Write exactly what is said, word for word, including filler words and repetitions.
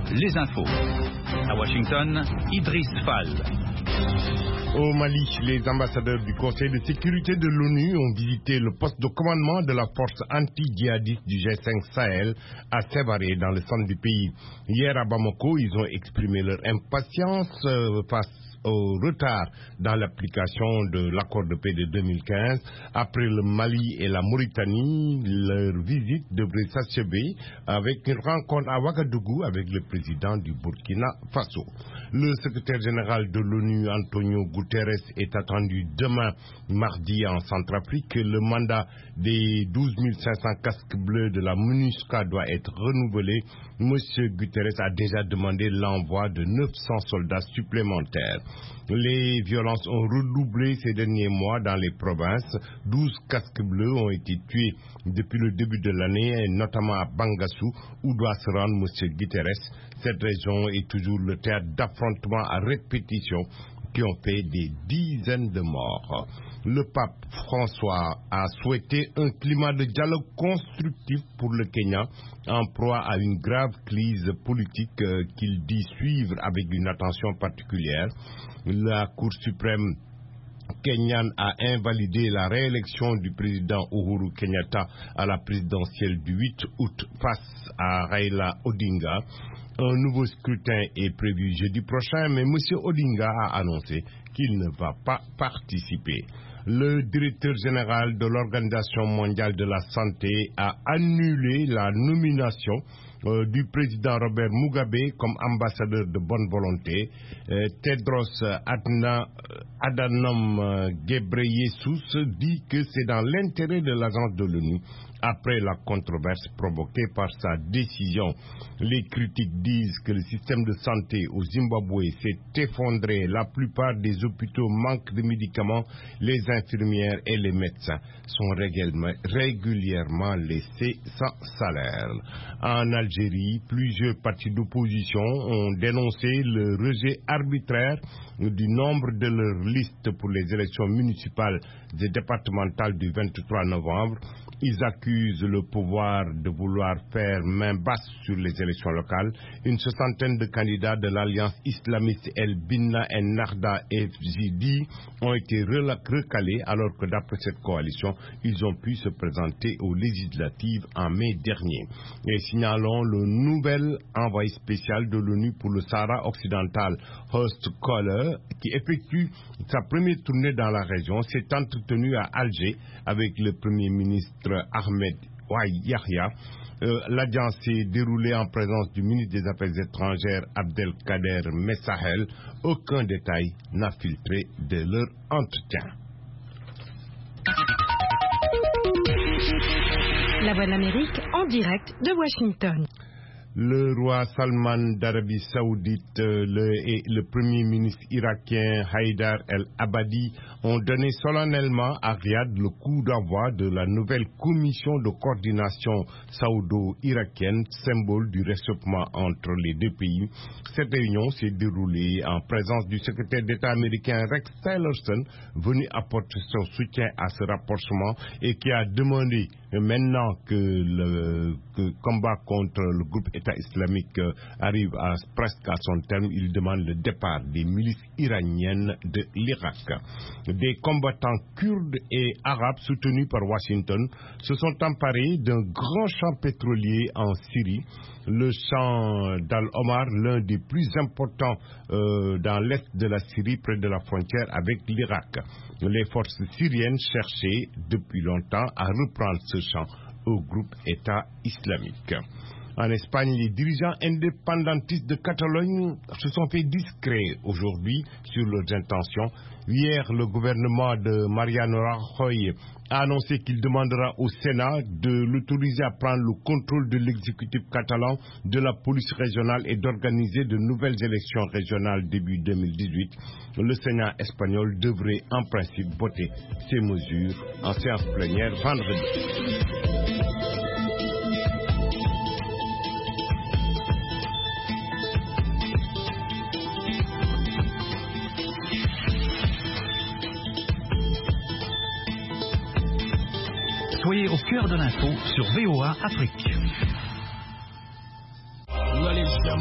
les infos. À Washington, Idriss Fall. Au Mali, les ambassadeurs du Conseil de sécurité de l'ONU ont visité le poste de commandement de la force anti-djihadiste du G cinq Sahel à Sévaré, dans le centre du pays. Hier à Bamako, ils ont exprimé leur impatience euh, face au retard dans l'application de l'accord de paix de deux mille quinze. Après le Mali et la Mauritanie, leur visite devrait s'achever avec une rencontre à Ouagadougou avec le président du Burkina Faso. Le secrétaire général de l'ONU, Antonio Guterres, est attendu demain, mardi, en Centrafrique. Le mandat des douze mille cinq cents casques bleus de la MINUSCA doit être renouvelé. Monsieur Guterres a déjà demandé l'envoi de neuf cents soldats supplémentaires. Les violences ont redoublé ces derniers mois dans les provinces. douze casques bleus ont été tués depuis le début de l'année, notamment à Bangassou, où doit se rendre M. Guterres. Cette région est toujours le théâtre d'affrontements à répétition qui ont fait des dizaines de morts. Le pape François a souhaité un climat de dialogue constructif pour le Kenya, en proie à une grave crise politique euh, qu'il dit suivre avec une attention particulière. La Cour suprême kenyane a invalidé la réélection du président Uhuru Kenyatta à la présidentielle du huit août face à Raila Odinga. Un nouveau scrutin est prévu jeudi prochain, mais M. Odinga a annoncé qu'il ne va pas participer. Le directeur général de l'Organisation mondiale de la santé a annulé la nomination euh, du président Robert Mugabe comme ambassadeur de bonne volonté. Euh, Tedros Adna, Adhanom Ghebreyesus dit que c'est dans l'intérêt de l'agence de l'ONU après la controverse provoquée par sa décision. Les critiques disent que le système de santé au Zimbabwe s'est effondré. La plupart des hôpitaux manquent de médicaments. Les infirmières et les médecins sont régulièrement laissés sans salaire. En Algérie, plusieurs partis d'opposition ont dénoncé le rejet arbitraire du nombre de leurs listes pour les élections municipales et départementales du vingt-trois novembre. Ils accusent le pouvoir de vouloir faire main basse sur les élections locales. Une soixantaine de candidats de l'alliance islamiste El Binna et Narda F J D ont été recalés, alors que d'après cette coalition, ils ont pu se présenter aux législatives en mai dernier. Et signalons le nouvel envoyé spécial de l'ONU pour le Sahara occidental, Horst Kohler, qui effectue sa première tournée dans la région, s'est entretenu à Alger avec le Premier ministre Ahmed Ouaï Yahya. Euh, L'audience s'est déroulée en présence du ministre des Affaires étrangères Abdelkader Messahel. Aucun détail n'a filtré de leur entretien. La Voix de l'Amérique en direct de Washington. Le roi Salman d'Arabie Saoudite euh, le, et le premier ministre irakien Haïdar el-Abadi ont donné solennellement à Riyad le coup d'envoi de la nouvelle commission de coordination saoudo-irakienne, symbole du réchauffement entre les deux pays. Cette réunion s'est déroulée en présence du secrétaire d'État américain Rex Tillerson, venu apporter son soutien à ce rapprochement et qui a demandé maintenant que le que combat contre le groupe État islamique euh, arrive à, presque à son terme, il demande le départ des milices iraniennes de l'Irak. Des combattants kurdes et arabes soutenus par Washington se sont emparés d'un grand champ pétrolier en Syrie, le champ d'Al-Omar, l'un des plus importants euh, dans l'est de la Syrie, près de la frontière avec l'Irak. Les forces syriennes cherchaient depuis longtemps à reprendre ce champ au groupe État islamique. En Espagne, les dirigeants indépendantistes de Catalogne se sont fait discrets aujourd'hui sur leurs intentions. Hier, le gouvernement de Mariano Rajoy a annoncé qu'il demandera au Sénat de l'autoriser à prendre le contrôle de l'exécutif catalan, de la police régionale et d'organiser de nouvelles élections régionales début deux mille dix-huit. Le Sénat espagnol devrait en principe voter ces mesures en séance plénière vendredi. Soyez au cœur de l'info sur V O A Afrique.